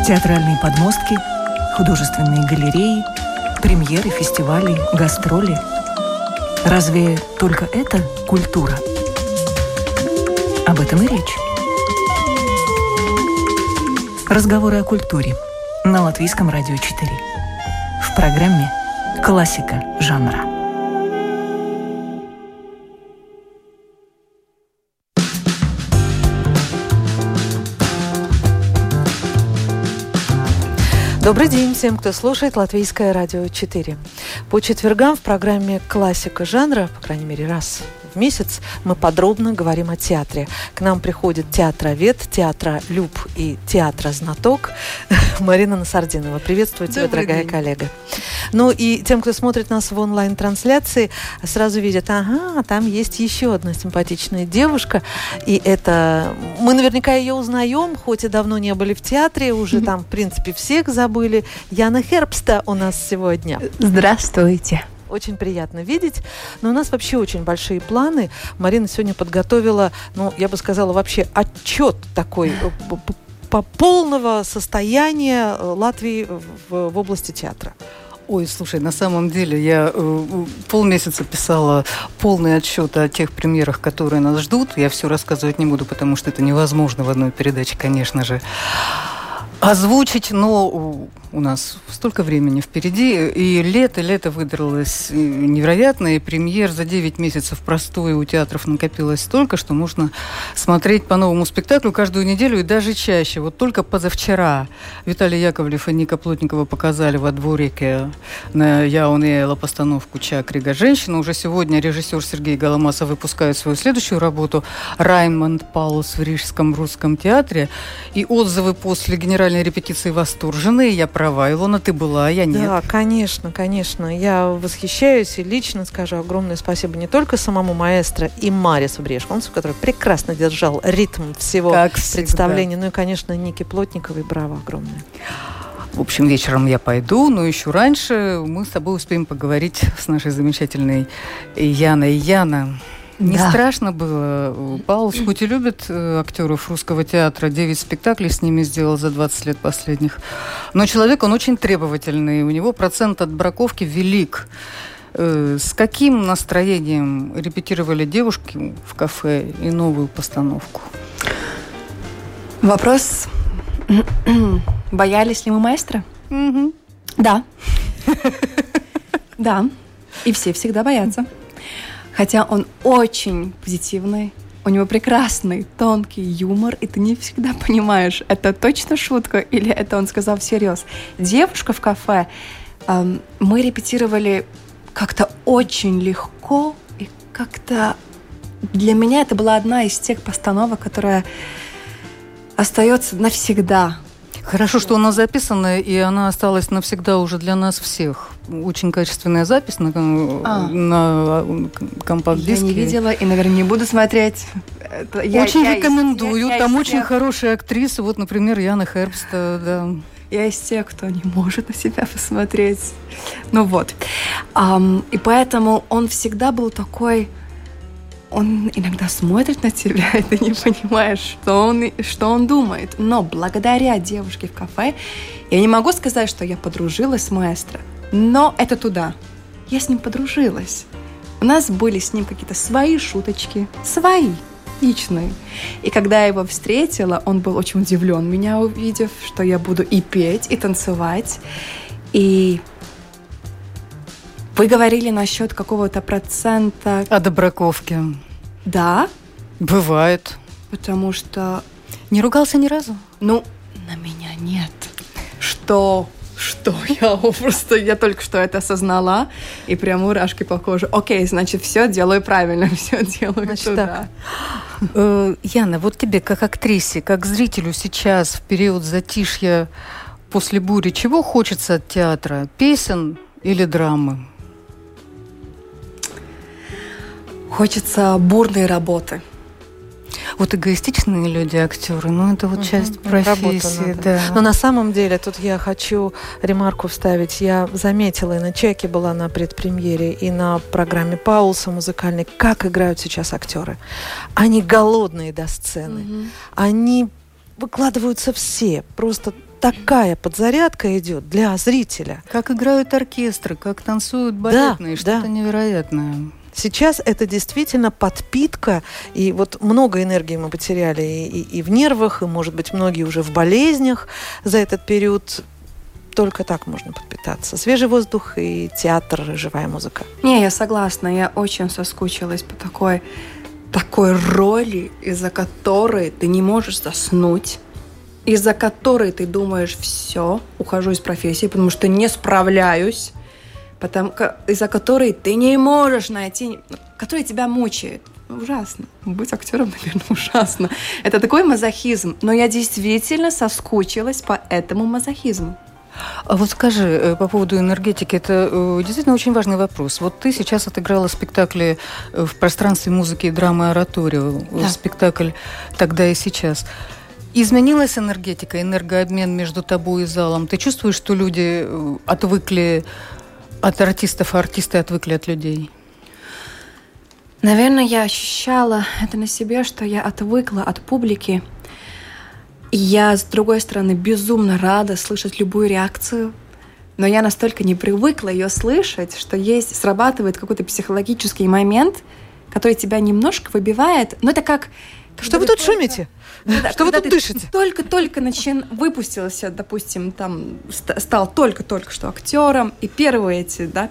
Театральные подмостки, художественные галереи, премьеры, фестивали, гастроли. Разве только это культура? Об этом и речь. Разговоры о культуре на Латвийском радио 4. В программе «Классика жанра». Добрый день всем, кто слушает Латвийское радио 4. По четвергам в программе «Классика жанра», по крайней мере, раз в месяц, мы подробно говорим о театре. К нам приходит театровед, театролюб и театрознаток Марина Насардинова. Приветствую тебя, дорогая коллега. Ну и тем, кто смотрит нас в онлайн-трансляции, сразу видят, ага, там есть еще одна симпатичная девушка. И это... Мы наверняка ее узнаем, хоть и давно не были в театре, уже там, в принципе, всех забыли. Яна Хербста у нас сегодня. Здравствуйте. Очень приятно видеть. Но у нас вообще очень большие планы. Марина сегодня подготовила, ну, я бы сказала, вообще отчет такой по полного состояния Латвии в области театра. Ой, слушай, на самом деле я полмесяца писала полный отчет о тех премьерах, которые нас ждут. Я все рассказывать не буду, потому что это невозможно в одной передаче, конечно же, озвучить, но у нас столько времени впереди, и лето выдалось невероятное, и премьер за 9 месяцев простоя у театров накопилось столько, что можно смотреть по новому спектаклю каждую неделю и даже чаще. Вот только позавчера Виталий Яковлев и Ника Плотникова показали во дворике на Яунеэла постановку «Чакрига. Женщина». Уже сегодня режиссер Сергей Голомасов выпускает свою следующую работу «Раймонд Паулус» в Рижском русском театре, и отзывы после генеральной репетиции восторженные. Я права, Илона, ты была, я нет. Да, конечно. Я восхищаюсь и лично скажу огромное спасибо не только самому маэстро и Марису Брешконцу, который прекрасно держал ритм всего представления, но и, конечно, Нике Плотниковой. Браво огромное. В общем, вечером я пойду, но еще раньше мы с тобой успеем поговорить с нашей замечательной Яной. Яна, не страшно было? Паулус хоть и любит актеров русского театра, 9 спектаклей с ними сделал за 20 лет последних, но человек, он очень требовательный, у него процент отбраковки велик. С каким настроением репетировали девушки в кафе и новую постановку? Вопрос, боялись ли мы маэстро? Да. Да. И все всегда боятся. Хотя он очень позитивный, у него прекрасный, тонкий юмор, и ты не всегда понимаешь, это точно шутка или это он сказал всерьез. «Девушка в кафе» мы репетировали как-то очень легко, и как-то для меня это была одна из тех постановок, которая остается навсегда. Хорошо, что она записана, и она осталась навсегда уже для нас всех. Очень качественная запись на компакт-диске. Я не видела и, наверное, не буду смотреть. Очень рекомендую. Там очень хорошие актрисы. Вот, например, Яна Хербста. Да. Я из тех, кто не может на себя посмотреть. Ну вот. И поэтому он всегда был такой... Он иногда смотрит на тебя, и ты не понимаешь, что он думает. Но благодаря девушке в кафе, я не могу сказать, что я подружилась с маэстро, но это туда. Я с ним подружилась. У нас были с ним какие-то свои шуточки, свои, личные. И когда я его встретила, он был очень удивлен, меня увидев, что я буду и петь, и танцевать. И вы говорили насчет какого-то процента... О добраковке. Да. Бывает. Потому что... Не ругался ни разу? Ну, на меня нет. Что? Я только что это осознала, и прям мурашки по коже. Окей, значит, все делаю правильно, все делаю туда. Яна, вот тебе, как актрисе, как зрителю сейчас, в период затишья после бури, чего хочется от театра? Песен или драмы? Хочется бурной работы. Вот эгоистичные люди, актеры, ну это вот часть профессии, да. Но на самом деле тут я хочу ремарку вставить. Я заметила, и на «Чеке» была на предпремьере, и на программе Паулса музыкальной, как играют сейчас актеры. Они голодные до сцены. Они выкладываются все, просто такая подзарядка идет для зрителя. Как играют оркестры, как танцуют балетные, что-то невероятное. Сейчас это действительно подпитка, и вот много энергии мы потеряли и в нервах, и, может быть, многие уже в болезнях за этот период. Только так можно подпитаться. Свежий воздух и театр, живая музыка. Не, я согласна, я очень соскучилась по такой роли, из-за которой ты не можешь заснуть, из-за которой ты думаешь, все, ухожу из профессии, потому что не справляюсь, из-за которой ты не можешь найти, которая тебя мучает. Ужасно. Быть актером, наверное, ужасно. Это такой мазохизм. Но я действительно соскучилась по этому мазохизму. А вот скажи, по поводу энергетики, это действительно очень важный вопрос. Вот ты сейчас отыграла спектакли в пространстве музыки и драмы «Ораторио», да. Спектакль «Тогда и сейчас». Изменилась энергетика, энергообмен между тобой и залом? Ты чувствуешь, что люди отвыкли от артистов, а артисты отвыкли от людей? Наверное, я ощущала это на себе, что я отвыкла от публики. И я, с другой стороны, безумно рада слышать любую реакцию. Но я настолько не привыкла ее слышать, что срабатывает какой-то психологический момент, который тебя немножко выбивает. Но это как... Что вы тут шумите? Что вы тут дышите? Только выпустился, допустим, там стал только что актером, и первые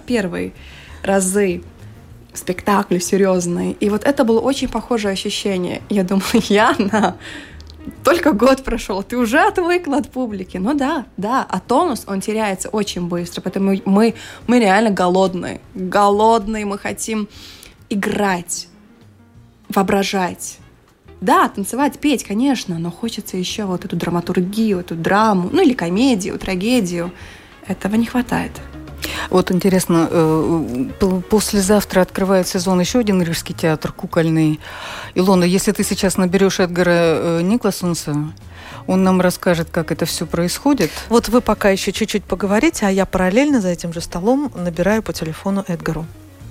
разы спектакли серьезные. И вот это было очень похожее ощущение. Я думала, Яна, только год прошел, ты уже отвыкла от публики. Ну да, а тонус, он теряется очень быстро, поэтому мы реально голодные. Мы хотим играть, воображать. Да, танцевать, петь, конечно, но хочется еще вот эту драматургию, эту драму, ну или комедию, трагедию. Этого не хватает. Вот интересно, послезавтра открывает сезон еще один Рижский театр, кукольный. Илона, если ты сейчас наберешь Эдгара Никлассонса, он нам расскажет, как это все происходит. Вот вы пока еще чуть-чуть поговорите, а я параллельно за этим же столом набираю по телефону Эдгару.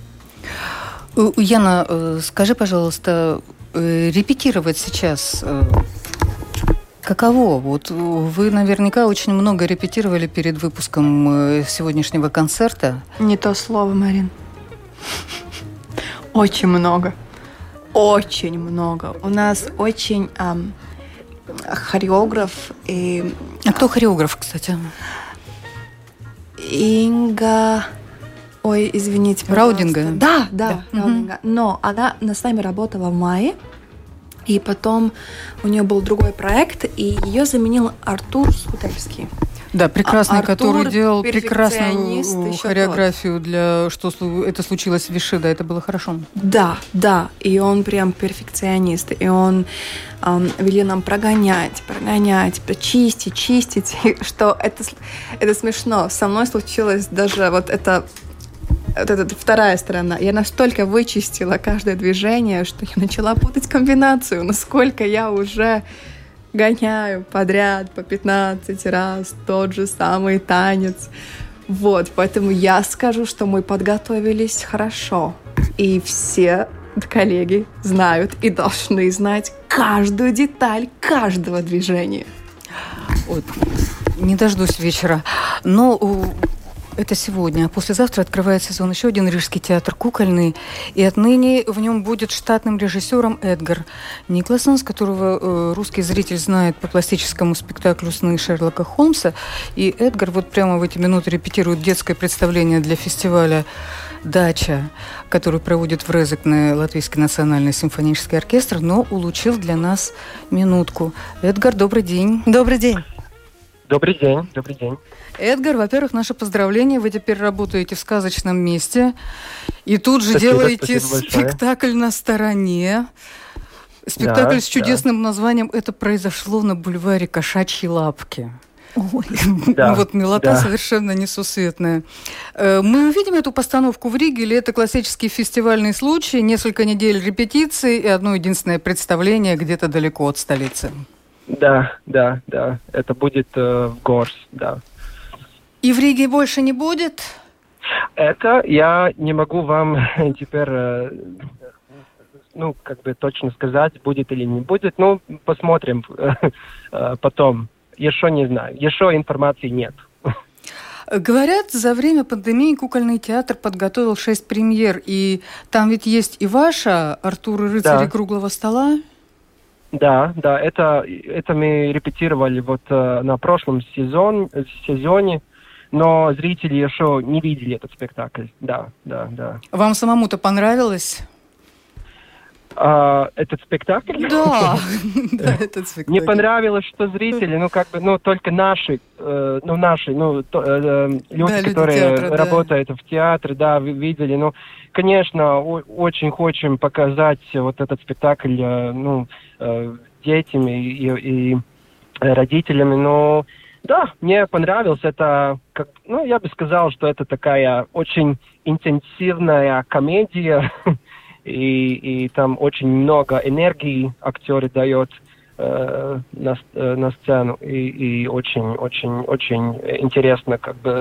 Яна, скажи, пожалуйста, репетировать сейчас каково? Вот вы наверняка очень много репетировали перед выпуском сегодняшнего концерта. Не то слово, Марин. Очень много. Очень много. У нас очень хореограф и... А кто хореограф, кстати? Инга... Ой, извините, Раудинга? Да, Раудинга. Но она с нами работала в мае, и потом у нее был другой проект, и ее заменил Артур Скутельский. Да, прекрасный, который делал прекрасную хореографию для «Что это случилось в Виши», да, это было хорошо. Да, и он прям перфекционист, и он велел нам прогонять, чистить, что это смешно. Со мной случилось даже вот это вторая сторона. Я настолько вычистила каждое движение, что я начала путать комбинацию, насколько я уже гоняю подряд по 15 раз тот же самый танец. Вот, поэтому я скажу, что мы подготовились хорошо. И все коллеги знают и должны знать каждую деталь каждого движения. Ой, не дождусь вечера. Но... Это сегодня. А послезавтра открывает сезон еще один Рижский театр кукольный. И отныне в нем будет штатным режиссером Эдгар Никлассонс, которого русский зритель знает по пластическому спектаклю «Сны Шерлока Холмса». И Эдгар вот прямо в эти минуты репетирует детское представление для фестиваля «Дача», который проводит в Резекне Латвийский национальный симфонический оркестр, но улучил для нас минутку. Эдгар, добрый день. Добрый день. Добрый день. Эдгар, во-первых, наше поздравление. Вы теперь работаете в сказочном месте. И тут же Спасибо делаете спектакль на стороне. Спектакль с чудесным названием «Это произошло на бульваре Кошачьей лапки». Ой. Вот милота совершенно несусветная. Мы увидим эту постановку в Риге, или это классический фестивальный случай, несколько недель репетиций и одно единственное представление где-то далеко от столицы? Да. Это будет в Горс, да. И в Риге больше не будет? Это я не могу вам теперь, точно сказать, будет или не будет. Ну, посмотрим потом. еще не знаю. Еще информации нет. Говорят, за время пандемии кукольный театр подготовил 6 премьер, и там ведь есть и ваша, Артур и рыцари круглого стола. Да, это мы репетировали вот на прошлом сезоне, но зрители еще не видели этот спектакль. Да. Вам самому-то понравилось? Этот спектакль? Да, этот спектакль. Мне понравилось, что зрители, только наши, люди, которые театра, работают в театре, видели. Ну, конечно, очень хотим показать вот этот спектакль, детям и родителями, но да, мне понравилось. Это, я бы сказал, что это такая очень интенсивная комедия. И там очень много энергии актеры дают на сцену, и очень интересно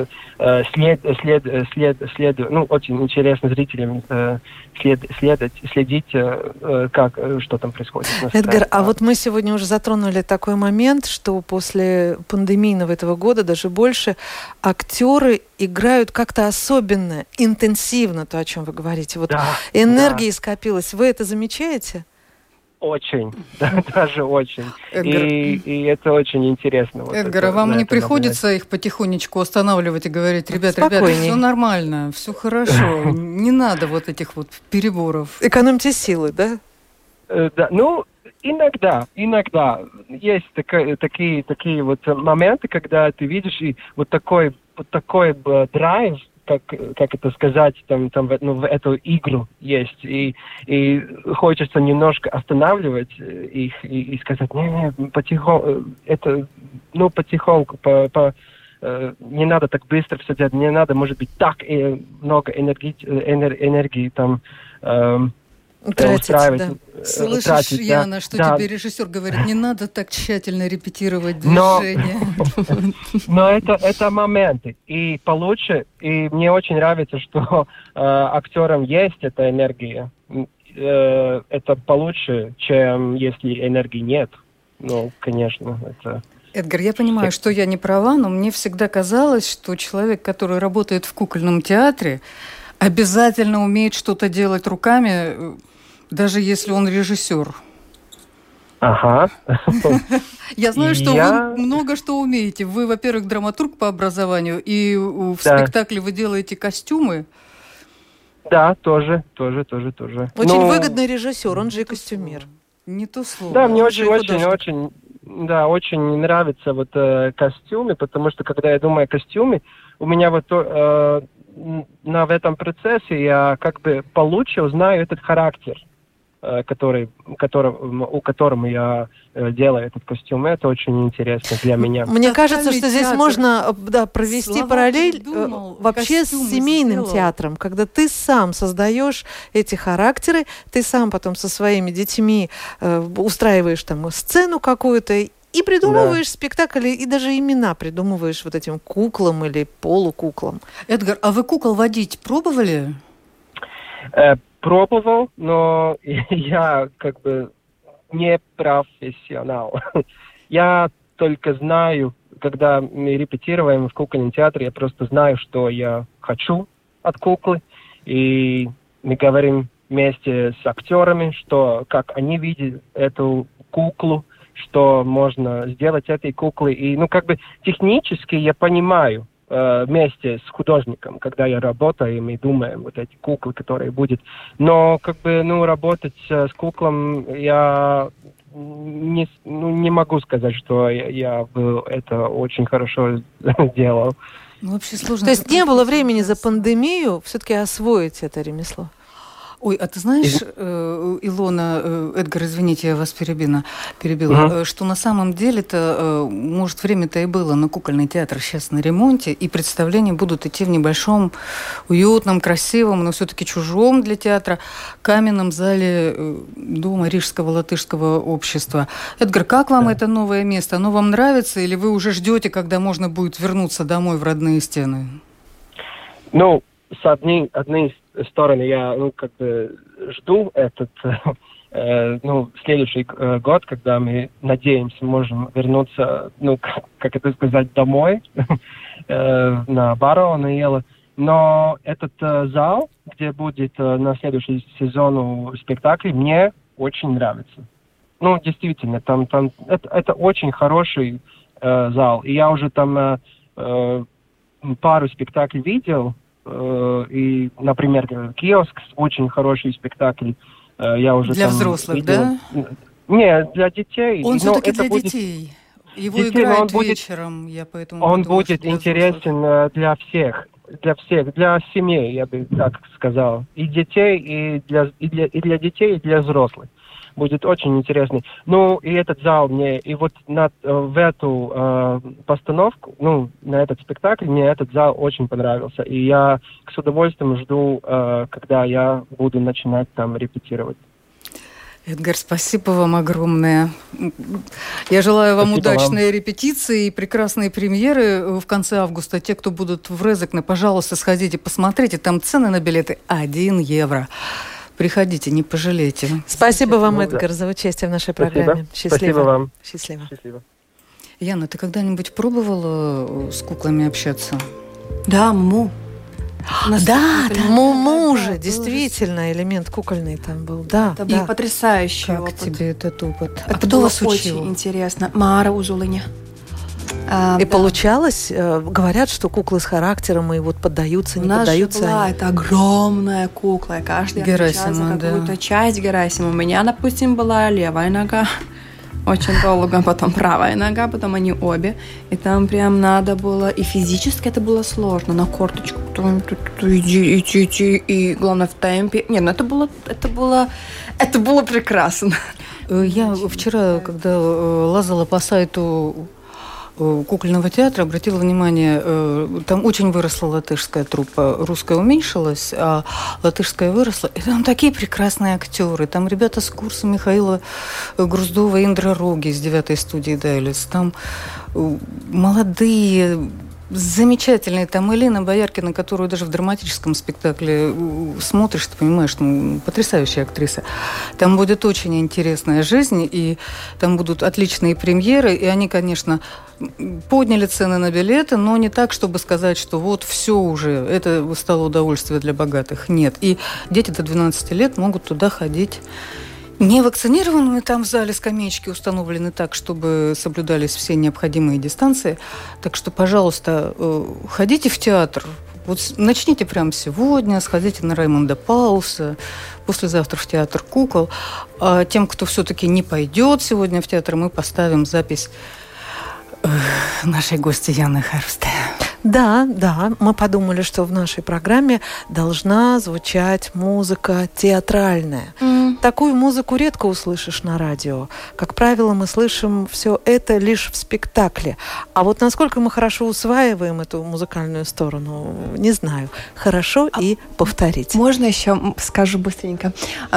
очень интересно зрителям следить, что там происходит на сцене. Эдгар, а вот мы сегодня уже затронули такой момент, что после пандемийного этого года, даже больше, актеры играют как-то особенно интенсивно, то, о чем вы говорите. Вот энергии скопилось. Вы это замечаете? Очень, даже очень. И это очень интересно. Эдгар, а вам не приходится их потихонечку останавливать и говорить: ребята, все нормально, все хорошо, не надо вот этих вот переборов? Экономьте силы, да? Да, иногда есть такие вот моменты, когда ты видишь и вот такой драйв, как это сказать, в эту игру есть. И хочется немножко останавливать их и сказать: потихоньку, не надо так быстро все делать, не надо, может быть, так много энергии там устраивать. Да. Слышишь, Яна, что тебе режиссер говорит: не надо так тщательно репетировать движения. Но это моменты. И получше, и мне очень нравится, что актерам есть эта энергия. Это получше, чем если энергии нет. Ну, конечно, это... Эдгар, я понимаю, что я не права, но мне всегда казалось, что человек, который работает в кукольном театре, обязательно умеет что-то делать руками, даже если он режиссер. Ага. Я знаю, что вы много что умеете. Вы, во-первых, драматург по образованию, и в спектакле вы делаете костюмы. Да, тоже. Очень выгодный режиссер, он же и костюмер. Не то слово. Да, мне очень нравятся вот костюмы, потому что, когда я думаю о костюме, у меня вот в этом процессе я получше знаю этот характер, у которого я делаю этот костюм. Это очень интересно для меня. Мне кажется, что здесь можно провести параллель вообще с семейным театром, когда ты сам создаешь эти характеры, ты сам потом со своими детьми устраиваешь там сцену какую-то и придумываешь спектакль, и даже имена придумываешь вот этим куклам или полукуклам. Эдгар, а вы кукол водить пробовали? Пробовал, но я не профессионал. Я только знаю, когда мы репетируем в кукольном театре, я просто знаю, что я хочу от куклы, и мы говорим вместе с актерами, как они видят эту куклу, что можно сделать этой куклой. И, технически я понимаю вместе с художником, когда я работаю, и мы думаем, вот эти куклы, которые будут. Но, работать с куклом я не могу сказать, что я это очень хорошо делал. Вообще сложно. То есть не было времени за пандемию все-таки освоить это ремесло? Ой, а ты знаешь, Илона, Эдгар, извините, я вас перебила, что на самом деле-то, может, время-то и было, но кукольный театр сейчас на ремонте, и представления будут идти в небольшом, уютном, красивом, но все-таки чужом для театра, каменном зале Дома Рижского латышского общества. Эдгар, как вам это новое место? Оно вам нравится, или вы уже ждете, когда можно будет вернуться домой в родные стены? С одной стороны, я жду следующий год, когда мы, надеемся, можем вернуться, как это сказать, домой, на Баро, на Ела. Но этот зал, где будет на следующий сезон спектакль, мне очень нравится. Действительно, там это очень хороший зал. И я уже там пару спектаклей видел. И, например, «Киоск» очень хороший спектакль. Я уже для там взрослых, видел. да? Нет, для детей. Он все-таки для будет... детей. Его детей, играют вечером, я поэтому он подумала, будет для интересен взрослых. для всех, для семей, я бы так сказал. И детей, и для детей, и для взрослых. Будет очень интересный. И этот зал мне, и вот в эту постановку, на этот спектакль, мне этот зал очень понравился. И я с удовольствием жду, когда я буду начинать там репетировать. Эдгар, спасибо вам огромное. Я желаю вам удачной репетиции и прекрасной премьеры в конце августа. Те, кто будут в Резекне, пожалуйста, сходите, посмотрите. Там цены на билеты 1 евро. Приходите, не пожалейте. Спасибо вам, Эдгар, за участие в нашей программе. Счастливо. Спасибо вам. Счастливо. Яна, ты когда-нибудь пробовала с куклами общаться? Да, Муму. Муму же, действительно, элемент кукольный там был. Да, это был потрясающий опыт. Как тебе этот опыт? Это было очень интересно. Мара Узулыня. И получалось, говорят, что куклы с характером и вот поддаются, не поддаются. У нас же была эта огромная кукла, и каждый отвечал за какую-то часть Герасима. У меня, допустим, была левая нога, очень долго, потом правая нога, потом они обе. И там прям надо было, и физически это было сложно, на корточку, идти, и главное в темпе. Нет, это было прекрасно. Я вчера, когда лазала по сайту кукольного театра, обратила внимание, там очень выросла латышская труппа, русская уменьшилась, а латышская выросла. И там такие прекрасные актеры. Там ребята с курса Михаила Груздова, Индра Роги из 9-й студии Дайлис. Там молодые, замечательные. Там Елена Бояркина, которую даже в драматическом спектакле смотришь, ты понимаешь, потрясающая актриса. Там будет очень интересная жизнь, и там будут отличные премьеры, и они, конечно, подняли цены на билеты, но не так, чтобы сказать, что вот все уже, это стало удовольствие для богатых. Нет. И дети до 12 лет могут туда ходить не вакцинированными, там в зале скамеечки установлены так, чтобы соблюдались все необходимые дистанции. Так что, пожалуйста, ходите в театр. Вот начните прямо сегодня, сходите на Раймонда Пауса, послезавтра в театр кукол. А тем, кто все-таки не пойдет сегодня в театр, мы поставим запись нашей гости Яны Хербсте. Да, мы подумали, что в нашей программе должна звучать музыка театральная. Такую музыку редко услышишь на радио. Как правило, мы слышим все это лишь в спектакле. А вот насколько мы хорошо усваиваем эту музыкальную сторону, не знаю. Хорошо и повторить. Можно еще скажу быстренько?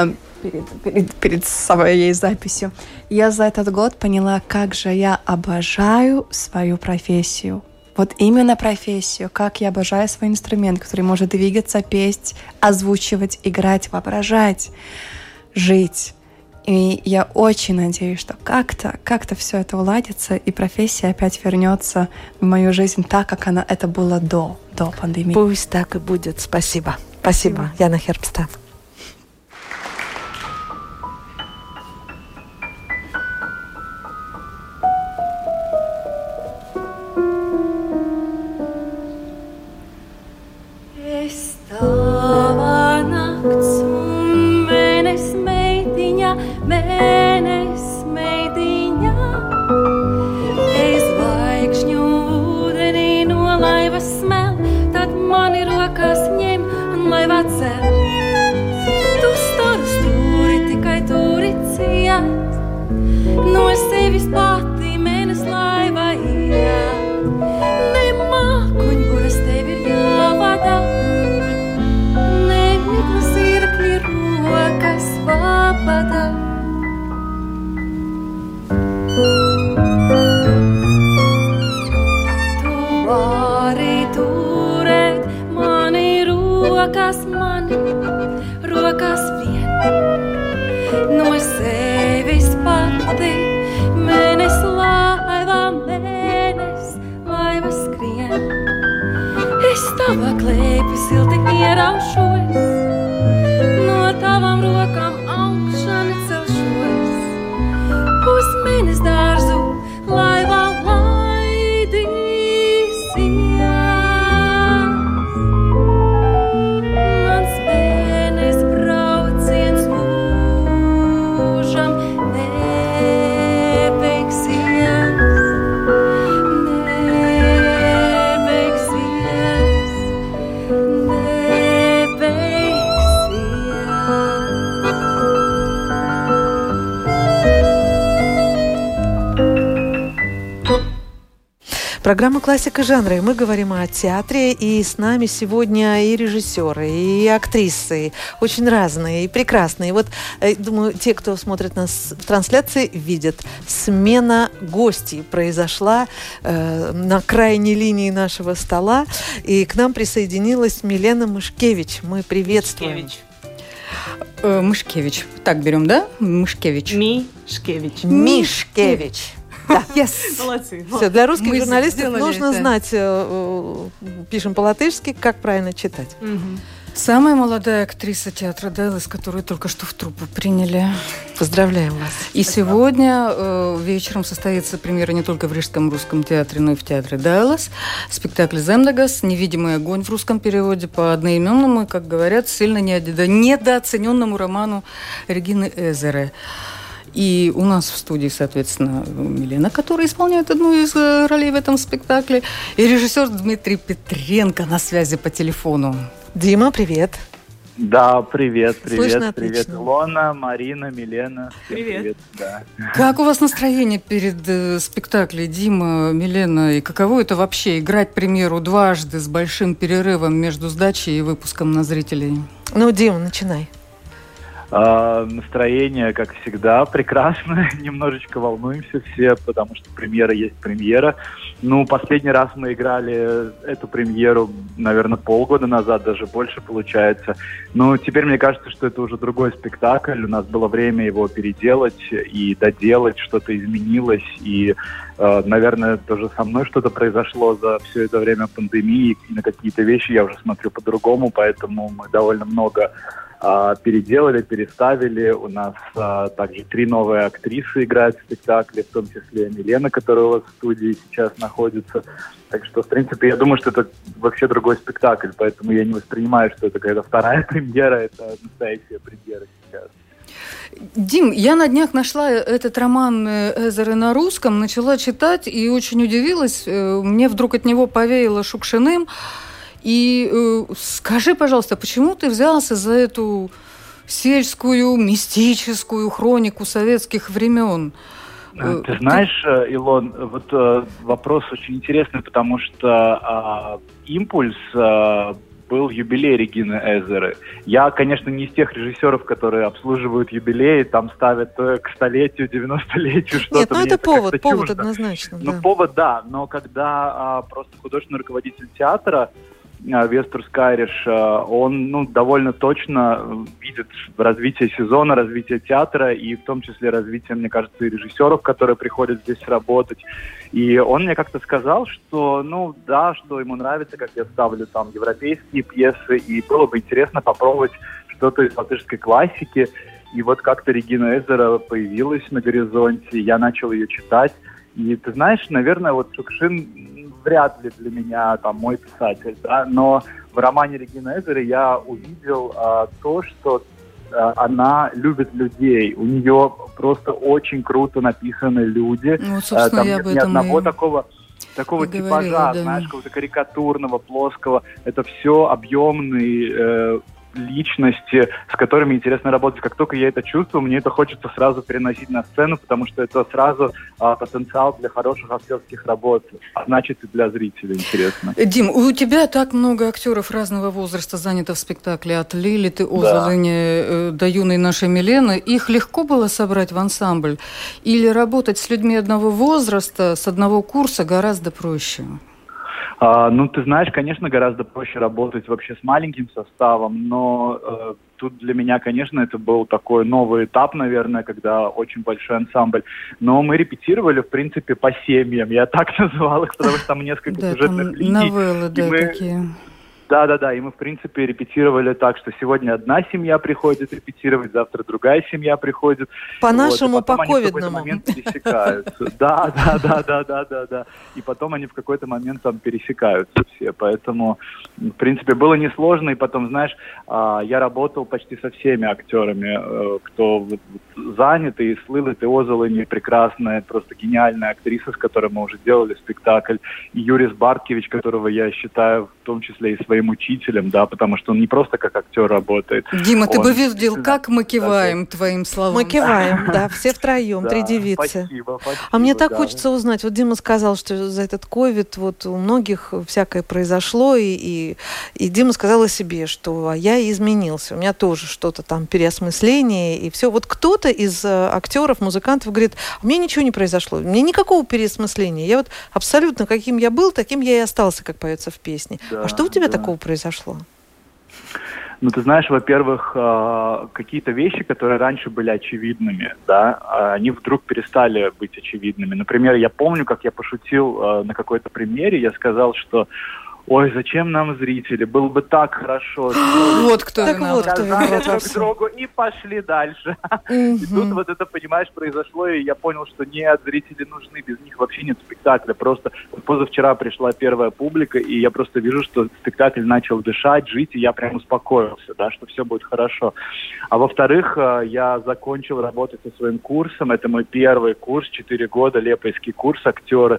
Перед своей записью. Я за этот год поняла, как же я обожаю свою профессию. Вот именно профессию, как я обожаю свой инструмент, который может двигаться, петь, озвучивать, играть, воображать, жить. И я очень надеюсь, что как-то все это уладится, и профессия опять вернется в мою жизнь так, как это было до пандемии. Пусть так и будет. Спасибо. Спасибо, Яна Хербсте. Rokas vien, no Программа «Классика жанра», и мы говорим о театре, и с нами сегодня и режиссеры, и актрисы, очень разные, и прекрасные. Вот, думаю, те, кто смотрит нас в трансляции, видят, смена гостей произошла на крайней линии нашего стола, и к нам присоединилась Милена Мышкевич. Мы приветствуем. Мышкевич. Так берем, да? Мышкевич. Мишкевич. Да. Yes. Молодцы. Все, для русских Мы журналистов нужно это. знать, пишем по-латышски, как правильно читать. Самая молодая актриса театра Даллас, которую только что в труппу приняли. Поздравляем вас. И сегодня вечером состоится премьера не только в Рижском русском театре, но и в театре Даллас. Спектакль «Земдегас», «Невидимый огонь» в русском переводе по одноименному, как говорят, сильно недооцененному роману Регины Эзере. И у нас в студии, соответственно, Милена, которая исполняет одну из ролей в этом спектакле, и режиссер Дмитрий Петренко на связи по телефону. Дима, привет. Да, привет, Слышно привет, отлично. Илона, Марина, Милена. Всем привет. Да. Как у вас настроение перед спектаклем, Дима, Милена? И каково это вообще играть, к примеру, дважды с большим перерывом между сдачей и выпуском на зрителей? Ну, Дима, начинай. Настроение, как всегда, прекрасное. Немножечко волнуемся все, потому что премьера есть премьера. Ну, последний раз мы играли эту премьеру, наверное, полгода назад, даже больше получается. Но теперь мне кажется, что это уже другой спектакль. У нас было время его переделать и доделать, что-то изменилось. И, наверное, тоже со мной что-то произошло за все это время пандемии. И на какие-то вещи я уже смотрю по-другому, поэтому мы довольно много переделали, переставили. У нас также 3 новые актрисы играют в спектакле, в том числе Милена, которая у вас в студии сейчас находится. Так что, в принципе, я думаю, что это вообще другой спектакль, поэтому я не воспринимаю, что это какая-то вторая премьера, это настоящая премьера сейчас. Дим, я на днях нашла этот роман Эзеры на русском, начала читать и очень удивилась. Мне вдруг от него повеяло Шукшиным. И скажи, пожалуйста, почему ты взялся за эту сельскую, мистическую хронику советских времен? Ты знаешь, Илон, вот вопрос очень интересный, потому что «Импульс» был юбилей Регины Эзеры. Я, конечно, не из тех режиссеров, которые обслуживают юбилеи, там ставят к столетию, 90-летию что-то. Нет, ну это повод чуждо. однозначно. Ну, повод, да, но когда просто художественный руководитель театра Вестурс Кайриш, он довольно точно видит развитие сезона, развитие театра и в том числе развитие, мне кажется, и режиссеров, которые приходят здесь работать. И он мне как-то сказал, что, что ему нравится, как я ставлю там европейские пьесы, и было бы интересно попробовать что-то из латышской классики. И вот как-то Регина Эзера появилась на горизонте, я начал ее читать. И ты знаешь, наверное, вот Шукшин вряд ли для меня там мой писатель, да, но в романе Регины Эзеры я увидел то, что она любит людей. У нее просто очень круто написаны люди. Ну, собственно, там я нет об ни этом одного и такого говорила, типажа, да. знаешь, какого-то карикатурного, плоского. Это все объемные личности, с которыми интересно работать. Как только я это чувствую, мне это хочется сразу переносить на сцену, потому что это сразу потенциал для хороших актерских работ, а значит и для зрителей интересно. Дим, у тебя так много актеров разного возраста занято в спектакле, от Лилиты Озолыни до юной нашей Милены. Их легко было собрать в ансамбль? Или работать с людьми одного возраста, с одного курса гораздо проще? Ты знаешь, конечно, гораздо проще работать вообще с маленьким составом, но тут для меня, конечно, это был такой новый этап, наверное, когда очень большой ансамбль. Но мы репетировали, в принципе, по семьям. Я так называл их, потому что там несколько сюжетных линий. Новеллы, такие. Да, и мы, в принципе, репетировали так, что сегодня одна семья приходит репетировать, завтра другая семья приходит. По-нашему, по ковидному. Они в какой-то по-ковидному. момент пересекаются. Да. И потом они в какой-то момент там пересекаются все. Поэтому, в принципе, было несложно. И потом, знаешь, я работал почти со всеми актерами, кто занят. И Лилита Озолыни прекрасная, просто гениальная актриса, с которой мы уже делали спектакль. И Юрис Барткевич, которого я считаю в том числе и своим своим учителем, да, потому что он не просто как актер работает. Дима, ты бы видел, как мы киваем твоим словам. Мы киваем, да, все втроем, 3 девицы. Спасибо. А мне так хочется узнать, вот Дима сказал, что за этот ковид вот у многих всякое произошло, и Дима сказал о себе, что я изменился, у меня тоже что-то там переосмысление, и все. Вот кто-то из актеров, музыкантов говорит, у меня ничего не произошло, у меня никакого переосмысления, я вот абсолютно каким я был, таким я и остался, как поется в песне. А что у тебя такого произошло? Ну, ты знаешь, во-первых, какие-то вещи, которые раньше были очевидными, да, они вдруг перестали быть очевидными. Например, я помню, как я пошутил на какой-то премьере, я сказал, что ой, зачем нам зрители? Было бы так хорошо. Вот кто виноват. Сказали друг другу и пошли дальше. И тут вот это, понимаешь, произошло, и я понял, что нет, зрители нужны, без них вообще нет спектакля. Просто позавчера пришла первая публика, и я просто вижу, что спектакль начал дышать, жить, и я прям успокоился, да, что все будет хорошо. А во-вторых, я закончил работать со своим курсом. Это мой первый курс, 4 года, Лепойский курс, актеры.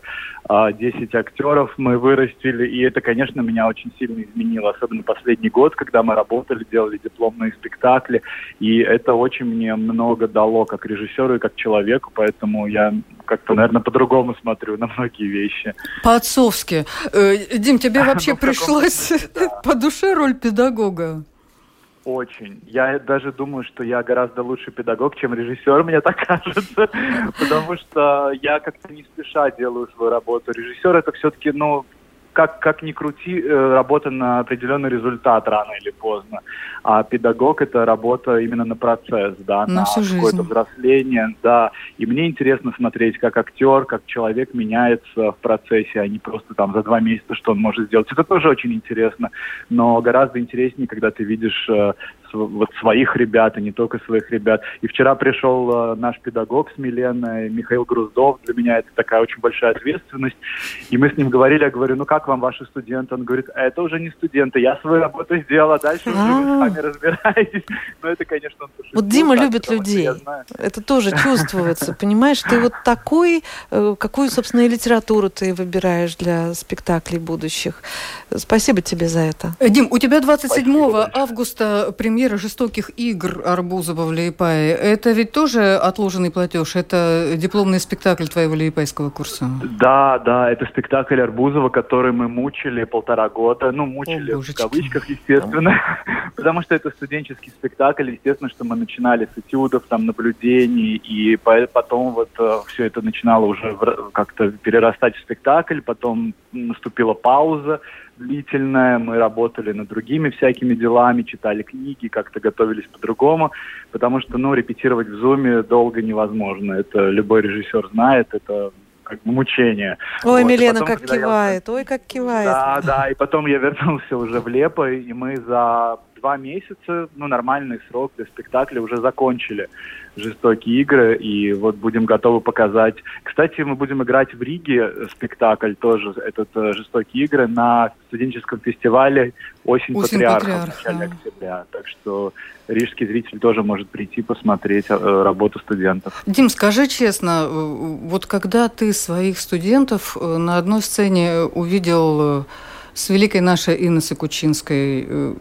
10 актеров мы вырастили, и это, конечно, меня очень сильно изменило, особенно последний год, когда мы работали, делали дипломные спектакли, и это очень мне много дало как режиссеру и как человеку, поэтому я как-то, наверное, по-другому смотрю на многие вещи. По-отцовски. Дим, тебе вообще пришлось по душе роль педагога? Очень. Я даже думаю, что я гораздо лучше педагог, чем режиссер, мне так кажется, потому что я как-то не спеша делаю свою работу. Режиссер — это все-таки, как ни крути, работа на определенный результат рано или поздно. А педагог — это работа именно на процесс, да, на какое-то взросление, да. И мне интересно смотреть, как актер, как человек меняется в процессе, а не просто там за 2 месяца, что он может сделать. Это тоже очень интересно, но гораздо интереснее, когда ты видишь вот своих ребят, и не только своих ребят. И вчера пришел наш педагог с Миленой, Михаил Груздов. Для меня это такая очень большая ответственность. И мы с ним говорили, я говорю, ну как вам ваши студенты? Он говорит, это уже не студенты, я свою работу сделал, а дальше уже вы сами разбираетесь. Но это, конечно, он пошутил. Вот Дима любит людей. Это тоже чувствуется, понимаешь? Ты вот такой, какую, собственно, и литературу ты выбираешь для спектаклей будущих. Спасибо тебе за это. Дим, у тебя 27 августа премьера «Жестоких игр» Арбузова в Лиепае. Это ведь тоже отложенный платеж? Это дипломный спектакль твоего лиепайского курса? Да, это спектакль Арбузова, который мы мучили 1,5 года. Мучили в кавычках, естественно. Потому что это студенческий спектакль. Естественно, что мы начинали с этюдов, там, наблюдений. И потом вот все это начинало уже как-то перерастать в спектакль. Потом наступила пауза длительная, мы работали над другими всякими делами, читали книги, как-то готовились по-другому, потому что, репетировать в зуме долго невозможно. Это любой режиссер знает, это как бы мучение. Ой, Милена, потом, как кивает, как кивает. Да, и потом я вернулся уже в Лепой, и мы за 2 месяца, нормальный срок для спектакля, уже закончили «Жестокие игры», и вот будем готовы показать. Кстати, мы будем играть в Риге спектакль тоже, этот «Жестокие игры», на студенческом фестивале «Осень Патриарха» в начале октября. Так что рижский зритель тоже может прийти посмотреть работу студентов. Дим, скажи честно, вот когда ты своих студентов на одной сцене увидел с великой нашей Инессой Кучинской,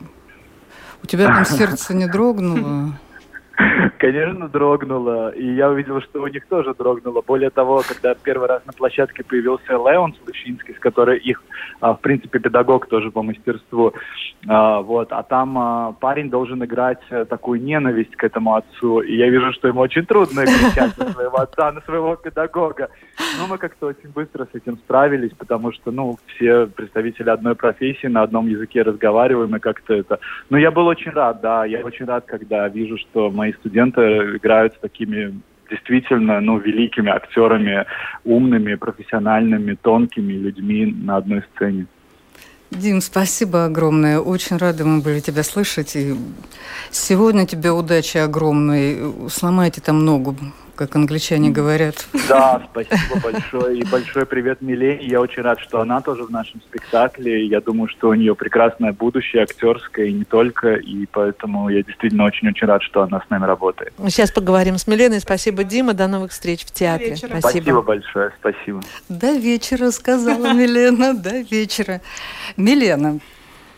у тебя там сердце не дрогнуло? Конечно, дрогнуло. И я увидел, что у них тоже дрогнуло. Более того, когда первый раз на площадке появился Леон Слышинский, с которой их, в принципе, педагог тоже по мастерству. А там парень должен играть такую ненависть к этому отцу. И я вижу, что ему очень трудно кричать на своего отца, на своего педагога. Но мы как-то очень быстро с этим справились, потому что, все представители одной профессии на одном языке разговариваем, и как-то это... Но я был очень рад, да. Я очень рад, когда вижу, что мои студенты играют с такими действительно, великими актерами, умными, профессиональными, тонкими людьми на одной сцене. Дим, спасибо огромное. Очень рады мы были тебя слышать. И сегодня тебе удачи огромной. Сломайте там ногу, как англичане говорят. Да, спасибо большое. И большой привет Милене. Я очень рад, что она тоже в нашем спектакле. Я думаю, что у нее прекрасное будущее, актерское, и не только. И поэтому я действительно очень-очень рад, что она с нами работает. Мы сейчас поговорим с Миленой. Спасибо, Дима. До новых встреч в театре. Спасибо большое. Спасибо. До вечера, сказала Милена. До вечера. Милена,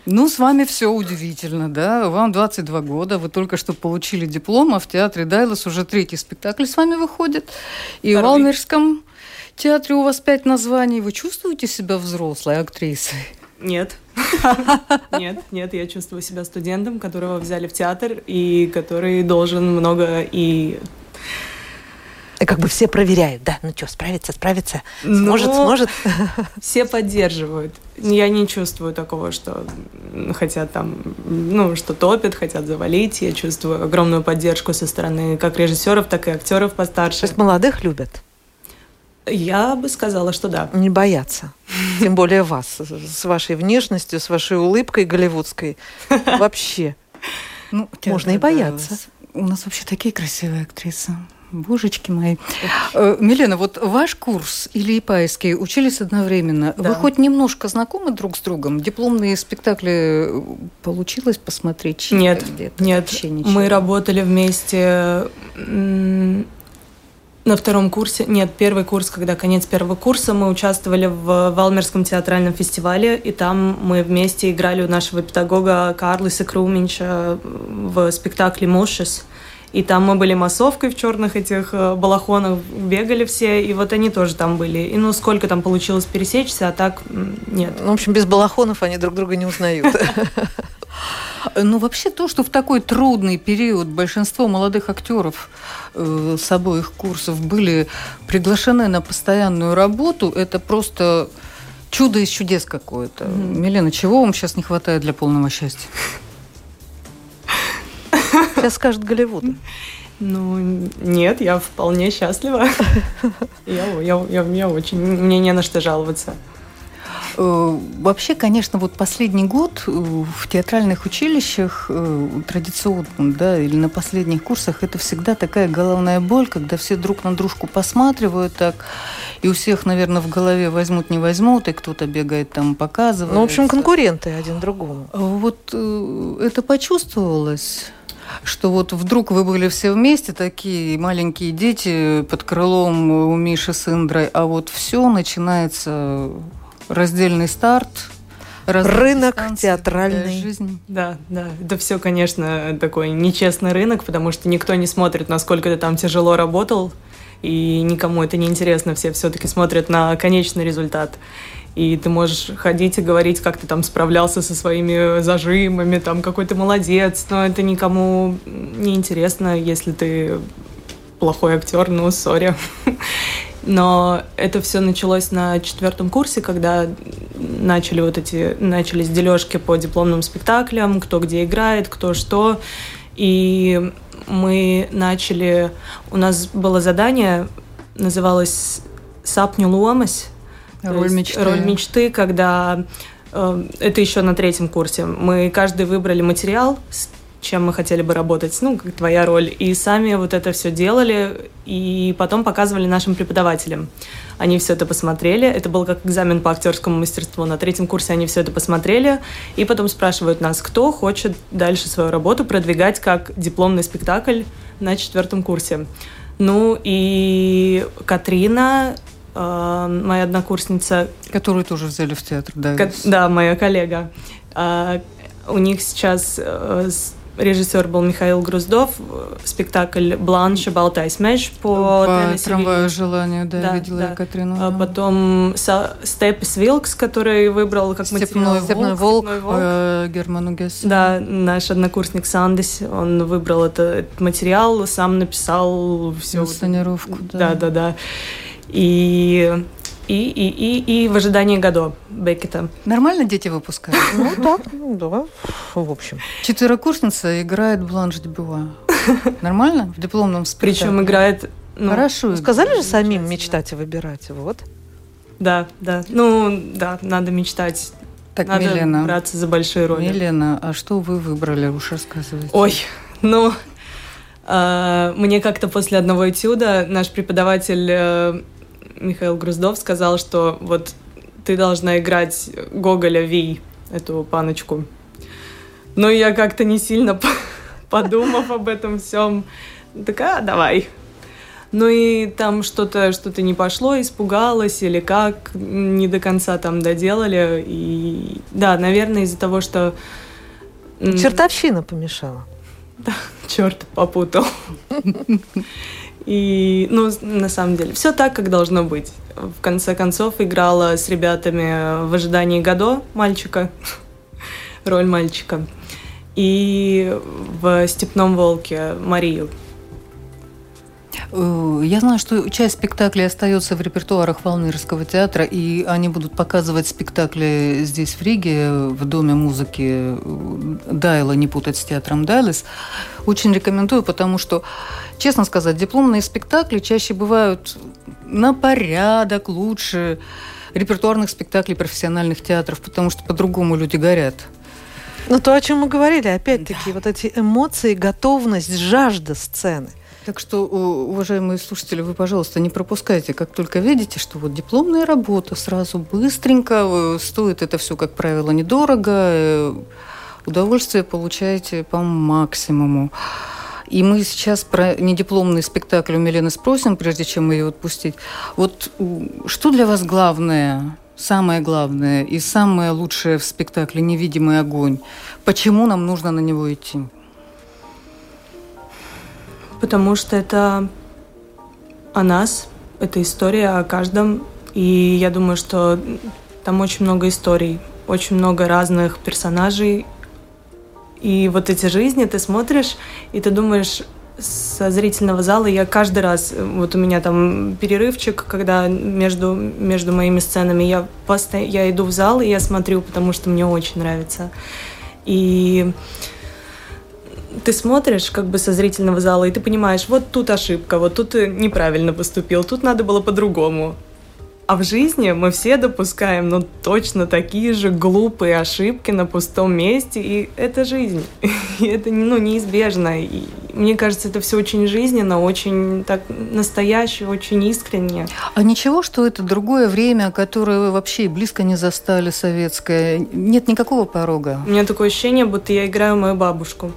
Ну, с вами все удивительно, да? Вам 22 года, вы только что получили диплом, а в театре Дайлас уже 3-й спектакль с вами выходит. И в Валмерском театре у вас 5 названий. Вы чувствуете себя взрослой актрисой? Нет. Нет, я чувствую себя студентом, которого взяли в театр, и который должен много и... И как бы все проверяют, да, ну что, справится, сможет. Все поддерживают. Я не чувствую такого, что хотят там, что топят, хотят завалить. Я чувствую огромную поддержку со стороны как режиссеров, так и актеров постарше. То есть молодых любят? Я бы сказала, что да. Не боятся. Тем более вас, с вашей внешностью, с вашей улыбкой голливудской. Вообще. Можно и бояться. У нас вообще такие красивые актрисы. Божечки мои. Милена, вот ваш курс и Лиепайский учились одновременно. Да. Вы хоть немножко знакомы друг с другом? Дипломные спектакли получилось посмотреть? Нет. Мы работали вместе на втором курсе. Нет, первый курс, когда конец первого курса, мы участвовали в Валмерском театральном фестивале, и там мы вместе играли у нашего педагога Карлиса Круминча в спектакле «Мушес». И там мы были массовкой в черных этих балахонах, бегали все, и вот они тоже там были. И сколько там получилось пересечься, а так нет. В общем, без балахонов они друг друга не узнают. Вообще то, что в такой трудный период большинство молодых актеров с обоих курсов были приглашены на постоянную работу, это просто чудо из чудес какое-то. Милена, чего вам сейчас не хватает для полного счастья? Сейчас скажет Голливуд. Нет, я вполне счастлива. Я очень... Мне не на что жаловаться. Вообще, конечно, вот последний год в театральных училищах традиционно, да, или на последних курсах, это всегда такая головная боль, когда все друг на дружку посматривают так, и у всех, наверное, в голове возьмут, не возьмут, и кто-то бегает там, показывает. В общем, конкуренты один другому. Вот это почувствовалось, что вот вдруг вы были все вместе, такие маленькие дети под крылом у Миши с Индрой, а вот все начинается... Раздельный старт, рынок театральной жизни. Да, это все, конечно, такой нечестный рынок, потому что никто не смотрит, насколько ты там тяжело работал, и никому это не интересно, все все-таки смотрят на конечный результат. И ты можешь ходить и говорить, как ты там справлялся со своими зажимами, там какой ты молодец, но это никому не интересно, если ты плохой актер, сори. Но это все началось на 4-м курсе, когда начались дележки по дипломным спектаклям, кто где играет, кто что. И мы начали... У нас было задание, называлось «Сапню луамась». Роль мечты. Роль мечты, когда... Это еще на 3-м курсе. Мы каждый выбрали материал, с чем мы хотели бы работать, как твоя роль. И сами вот это все делали, и потом показывали нашим преподавателям. Они все это посмотрели. Это был как экзамен по актерскому мастерству. На 3-м курсе они все это посмотрели, и потом спрашивают нас, кто хочет дальше свою работу продвигать как дипломный спектакль на 4-м курсе. И Катрина, моя однокурсница... Которую тоже взяли в театр, да? Да, моя коллега. У них сейчас... Режиссер был Михаил Груздов, спектакль «Бланш» «Болтай смеш» по «Трамваю желания», да, видела я Катрину. А потом Степис Вилкс, который выбрал как материал «Степной волк» Герману Гессу. Да, наш однокурсник Сандис, он выбрал этот материал, сам написал все. Инсценировку, да. Да. И «В ожидании Годо» Беккета. Нормально дети выпускают? Да, в общем. 4-курсница играет Бланш де Бюа. Нормально? В дипломном спектакле? Причем играет... Хорошо. Сказали же самим мечтать и выбирать, вот. Да. Да, надо мечтать. Так, надо Милена, браться за большие роли. Милена, а что вы выбрали? Уж рассказывайте. Ой, мне как-то после одного этюда наш преподаватель... Михаил Груздов сказал, что вот ты должна играть Гоголя Ви, эту паночку. Я как-то не сильно подумав об этом всем, такая, давай. Ну и там что-то не пошло, испугалась или как, не до конца там доделали. И да, наверное, из-за того, что... Чертовщина помешала. Да, черт попутал. И, ну, на самом деле, все так, как должно быть. В конце концов, играла с ребятами в ожидании Годо мальчика, роль мальчика, и в «Степном волке» Марию. Я знаю, что часть спектаклей остается в репертуарах Валмирского театра, и они будут показывать спектакли здесь, в Риге, в Доме музыки Дайла, не путать с театром Дайлес. Очень рекомендую, потому что, честно сказать, дипломные спектакли чаще бывают на порядок лучше репертуарных спектаклей профессиональных театров, потому что по-другому люди горят. Ну, то, о чем мы говорили, опять-таки, вот эти эмоции, готовность, жажда сцены. Так что, уважаемые слушатели, вы, пожалуйста, не пропускайте. Как только видите, что вот дипломная работа, сразу быстренько, стоит это все, как правило, недорого, удовольствие получаете по максимуму. И мы сейчас про недипломный спектакль у Милены спросим, прежде чем ее отпустить. Вот что для вас главное, самое главное и самое лучшее в спектакле «Невидимый огонь»? Почему нам нужно на него идти? Потому что это о нас, это история о каждом. И я думаю, что там очень много историй, очень много разных персонажей. И вот эти жизни ты смотришь, и ты думаешь, со зрительного зала я каждый раз... Вот у меня там перерывчик, когда между моими сценами я иду в зал, и я смотрю, потому что мне очень нравится. И... ты смотришь как бы со зрительного зала, и ты понимаешь, вот тут ошибка, вот тут ты неправильно поступил, тут надо было по-другому. А в жизни мы все допускаем, ну, точно такие же глупые ошибки на пустом месте, и это жизнь. И это, ну, неизбежно. И мне кажется, это все очень жизненно, очень так настоящее, очень искренне. А ничего, что это другое время, которое вы вообще близко не застали, советское? Нет никакого порога? У меня такое ощущение, будто я играю мою бабушку.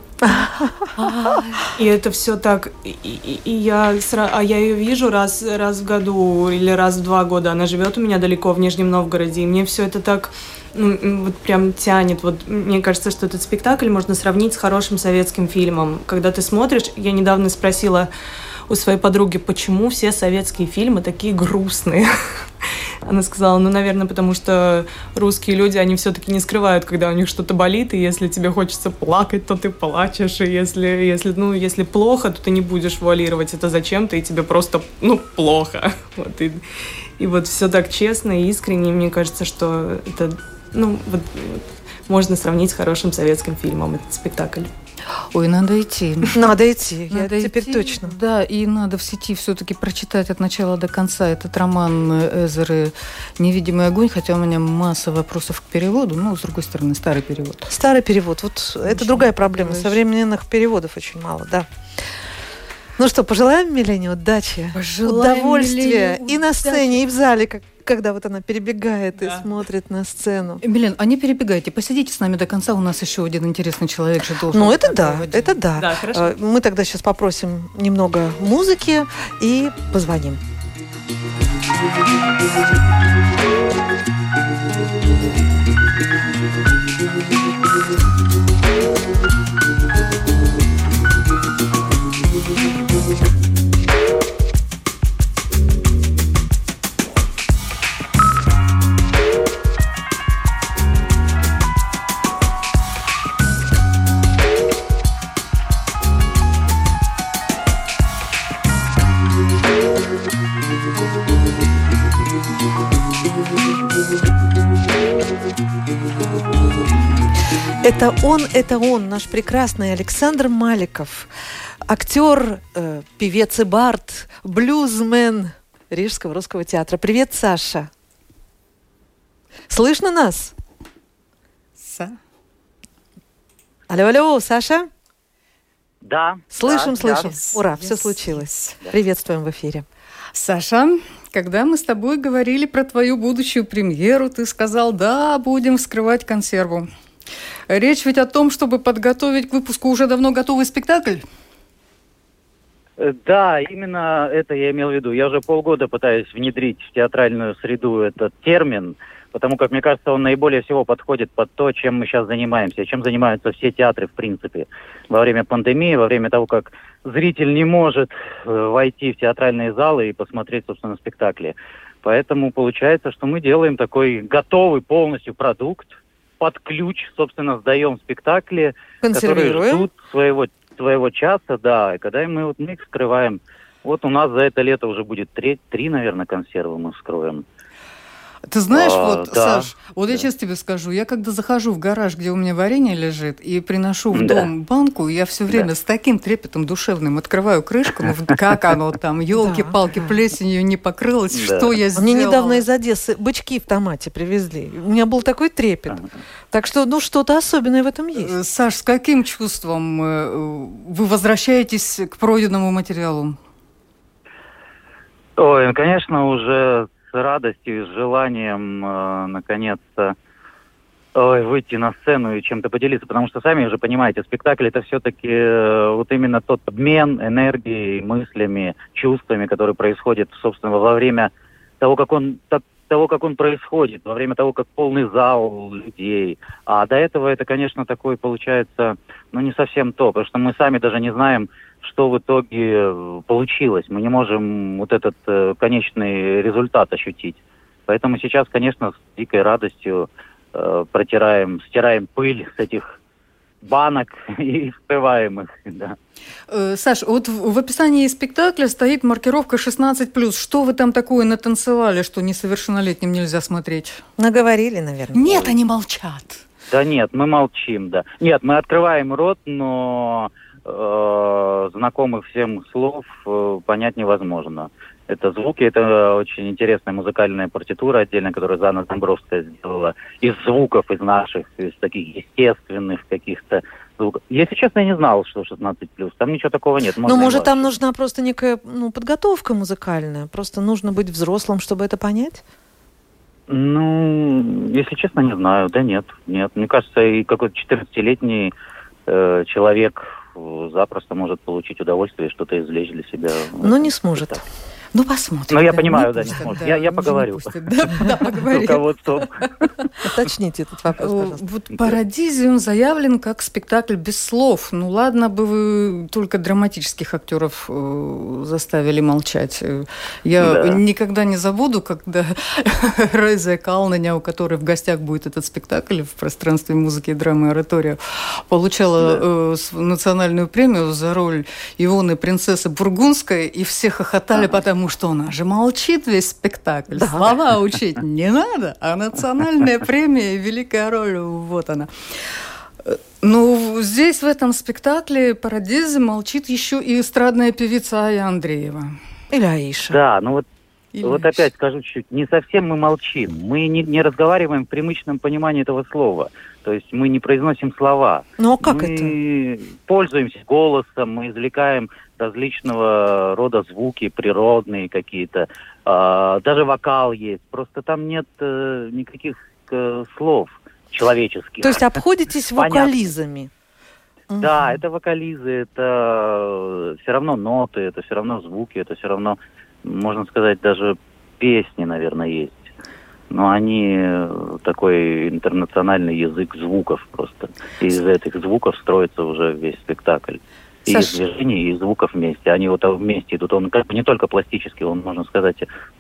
И это все так, и я ее вижу раз в году или раз в 2 года. Она живет у меня далеко в Нижнем Новгороде, и мне все это так, ну, вот прям тянет. Вот мне кажется, что этот спектакль можно сравнить с хорошим советским фильмом. Когда ты смотришь, я недавно спросила у своей подруги, почему все советские фильмы такие грустные. Она сказала, ну, наверное, потому что русские люди, они все-таки не скрывают, когда у них что-то болит, и если тебе хочется плакать, то ты плачешь, и если плохо, то ты не будешь вуалировать это зачем-то, и тебе просто, ну, плохо. Вот, и вот все так честно и искренне, и мне кажется, что это, ну, вот, можно сравнить с хорошим советским фильмом, этот спектакль. Ой, надо идти. Надо идти, надо теперь идти, точно. Да, и надо в сети все-таки прочитать от начала до конца этот роман Эзеры «Невидимый огонь», хотя у меня масса вопросов к переводу, но, с другой стороны, старый перевод. Старый перевод, вот это другая проблема, современных переводов очень мало, да. Ну что, пожелаем Милене удачи, удовольствия и на сцене, и в зале, когда вот она перебегает и смотрит на сцену. Милен, а не перебегайте, посидите с нами до конца, у нас еще один интересный человек же должен. Ну, это да, это да. Да, хорошо. Мы тогда сейчас попросим немного музыки и позвоним. Это он, наш прекрасный Александр Маликов, актер, певец и бард, блюзмен Рижского русского театра. Привет, Саша. Слышно нас? Алло, Саша? Да. Слышим. Да. Ура, все случилось. Приветствуем в эфире. Саша, когда мы с тобой говорили про твою будущую премьеру, ты сказал, да, будем вскрывать консерву. Речь ведь о том, чтобы подготовить к выпуску уже давно готовый спектакль? Да, именно это я имел в виду. Я уже полгода пытаюсь внедрить в театральную среду этот термин, потому как, мне кажется, он наиболее всего подходит под то, чем мы сейчас занимаемся, чем занимаются все театры, в принципе. Во время пандемии, во время того, как зритель не может войти в театральные залы и посмотреть, собственно, спектакли. Поэтому получается, что мы делаем такой готовый полностью продукт, под ключ, собственно, сдаем спектакли, которые ждут своего часа, да, и когда мы их вскрываем. Вот у нас за это лето уже будет 3, наверное, консервы мы вскроем. Ты знаешь, да, Саш, я сейчас тебе скажу, я когда захожу в гараж, где у меня варенье лежит, и приношу в дом банку, я все время с таким трепетом душевным открываю крышку, как оно там, елки-палки, плесенью не покрылось, что я сделала. Мне недавно из Одессы бычки в томате привезли. У меня был такой трепет. Так что, что-то особенное в этом есть. Саш, с каким чувством вы возвращаетесь к пройденному материалу? Ой, конечно, уже с радостью и с желанием наконец-то выйти на сцену и чем-то поделиться, потому что сами уже понимаете, спектакль это все-таки вот именно тот обмен энергией, мыслями, чувствами, который происходит, собственно, во время того, как он происходит, во время того, как полный зал людей. А до этого это, конечно, такой получается, не совсем то, потому что мы сами даже не знаем, что в итоге получилось. Мы не можем вот этот конечный результат ощутить. Поэтому сейчас, конечно, с дикой радостью стираем пыль с этих банок и вскрываем их. Да. Саш, вот в описании спектакля стоит маркировка 16+. Что вы там такое натанцевали, что несовершеннолетним нельзя смотреть? Наговорили, наверное. Нет, они молчат. Да нет, мы молчим, да. Нет, мы открываем рот, но знакомых всем слов понять невозможно. Это звуки, это очень интересная музыкальная партитура отдельно, которую Зана Домбровская сделала из звуков, из наших, из таких естественных каких-то звуков. Если честно, я не знал, что 16+. Там ничего такого нет. Может, там нужна просто некая подготовка музыкальная? Просто нужно быть взрослым, чтобы это понять? Если честно, не знаю. Да нет. Мне кажется, и какой-то 14-летний человек запросто может получить удовольствие, что-то извлечь для себя. Но не сможет. Так. Посмотрим. Я понимаю, не сможет. Я поговорю. Да, поговорим. С руководством. Уточните этот вопрос, пожалуйста. Вот «Парадизиум» заявлен как спектакль без слов. Ладно бы вы только драматических актеров заставили молчать. Я никогда не забуду, когда Рейза Калнаня, у которой в гостях будет этот спектакль в пространстве музыки, драмы и оратория, получала национальную премию за роль Ивоны, принцессы Бургундской, и все хохотали, потому что она же молчит весь спектакль. Да. Слова учить не надо, а национальная премия, великая роль, вот она. Здесь, в этом спектакле «Парадизиум» молчит еще и эстрадная певица Ая Андреева. Или Аиша. Да, вот опять скажу чуть-чуть, не совсем мы молчим. Мы не разговариваем в привычном понимании этого слова. То есть мы не произносим слова. Как это? Мы пользуемся голосом, мы извлекаем различного рода звуки, природные какие-то. Даже вокал есть. Просто там нет никаких слов человеческих. То есть обходитесь вокализами? Да, это вокализы, это все равно ноты, это все равно звуки, это все равно, можно сказать, даже песни, наверное, есть. Но они такой интернациональный язык звуков просто. И из этих звуков строится уже весь спектакль. И из движений, и из звуков вместе. Они вот вместе идут. Он как бы не только пластический, он, можно сказать,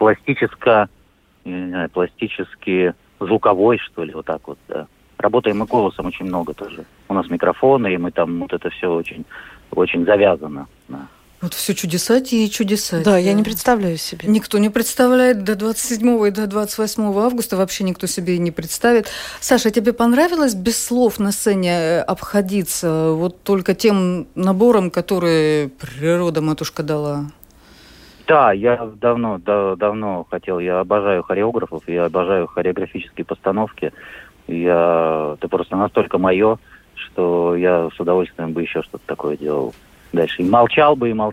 пластически звуковой, что ли, вот так вот, да. Работаем мы голосом очень много тоже. У нас микрофоны, и мы там вот это все очень, очень завязано. Да. Вот все чудесатие и чудесатие. Да, я не представляю себе. Никто не представляет до 27 и до 28 августа, вообще никто себе и не представит. Саша, тебе понравилось без слов на сцене обходиться вот только тем набором, который природа матушка дала? Да, я давно хотел, я обожаю хореографов, я обожаю хореографические постановки. Это просто настолько мое, что я с удовольствием бы еще что-то такое делал дальше. И молчал.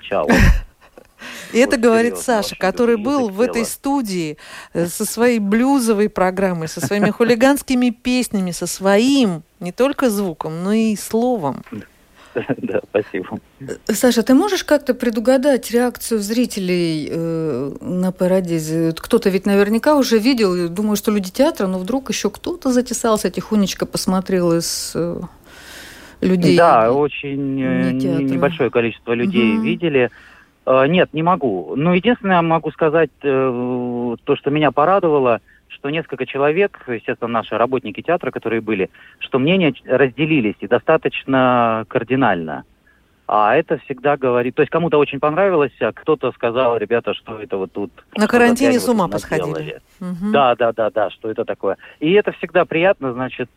И это говорит Саша, который был в этой студии со своей блюзовой программой, со своими хулиганскими песнями, со своим не только звуком, но и словом. Да, спасибо. Саша, ты можешь как-то предугадать реакцию зрителей на Парадизе? Кто-то ведь наверняка уже видел, думаю, что люди театра, но вдруг еще кто-то затесался, тихонечко посмотрел из людей. Да, очень небольшое количество людей видели. Нет, не могу. Но единственное, могу сказать, то, что меня порадовало, что несколько человек, естественно, наши работники театра, которые были, что мнения разделились и достаточно кардинально. А это всегда говорит... То есть кому-то очень понравилось, а кто-то сказал, ребята, что это вот тут... На карантине с ума посходили. Да, что это такое. И это всегда приятно, значит,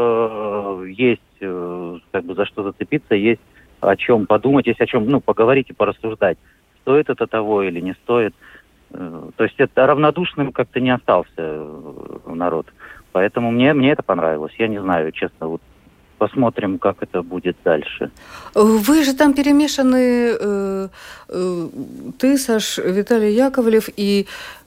есть как бы за что зацепиться, есть о чем подумать, есть о чем, поговорить и порассуждать. Стоит это того или не стоит. То есть это равнодушным как-то не остался народ. Поэтому мне это понравилось. Я не знаю, честно, вот посмотрим, как это будет дальше. Вы же там перемешаны, ты, Саш, Виталий Яковлев и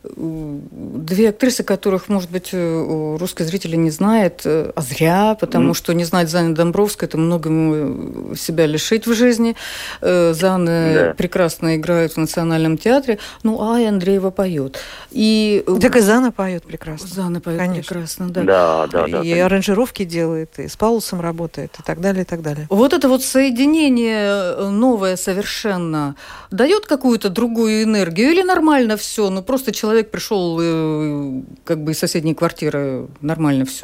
две актрисы, которых, может быть, русские зрители не знают, а зря, потому что не знать Заны Домбровской – это многому себя лишить в жизни. Зана прекрасно играет в Национальном театре, Ая Андреева поет. Так и Зана поет прекрасно. Зана поет прекрасно, да. Да. И аранжировки делает, и с Паулсом работает, и так далее, и так далее. Вот это вот соединение новое совершенно дает какую-то другую энергию или нормально все? Просто человек пришел как бы из соседней квартиры, нормально все?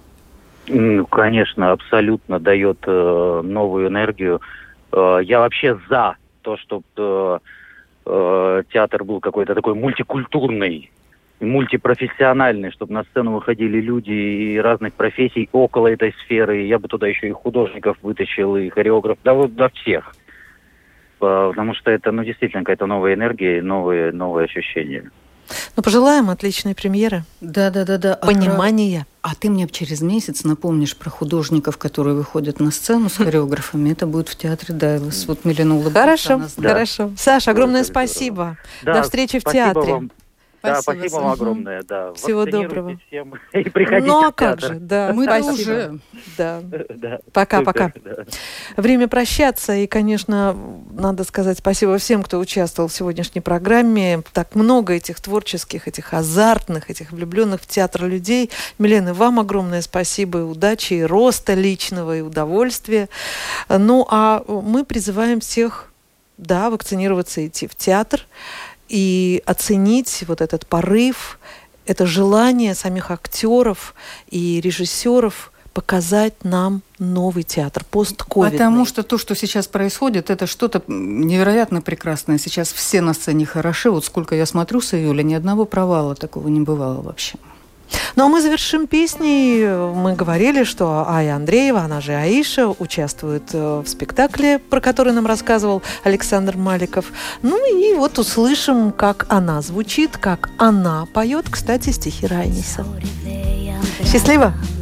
Конечно, абсолютно дает новую энергию. Я вообще за то, чтобы театр был какой-то такой мультикультурный, мультипрофессиональный, чтобы на сцену выходили люди разных профессий около этой сферы. Я бы туда еще и художников вытащил, и хореограф, до всех. Потому что это, действительно какая-то новая энергия и новые ощущения. Пожелаем отличной премьеры. Да. Понимания. А ты мне через месяц напомнишь про художников, которые выходят на сцену с хореографами. Это будет в театре Дайлас. Вот Милена улыбается. Хорошо. Саша, огромное спасибо. До встречи в театре. Вам. Спасибо вам огромное. Да. Всего доброго. Всем. И приходите в театр. Как же, да. Мы уже. Да. Пока-пока. Время прощаться. И, конечно, надо сказать спасибо всем, кто участвовал в сегодняшней программе. Так много этих творческих, этих азартных, этих влюбленных в театр людей. Милена, вам огромное спасибо и удачи, и роста личного, и удовольствия. А мы призываем всех, вакцинироваться, идти в театр и оценить вот этот порыв, это желание самих актеров и режиссеров показать нам новый театр, постковидный. Потому что то, что сейчас происходит, это что-то невероятно прекрасное. Сейчас все на сцене хороши. Вот сколько я смотрю с июля, ни одного провала такого не бывало вообще. А мы завершим песней. Мы говорили, что Ая Андреева, она же Аиша, участвует в спектакле, про который нам рассказывал Александр Маликов. И вот услышим, как она звучит, как она поет. Кстати, стихи Райниса. Счастливо!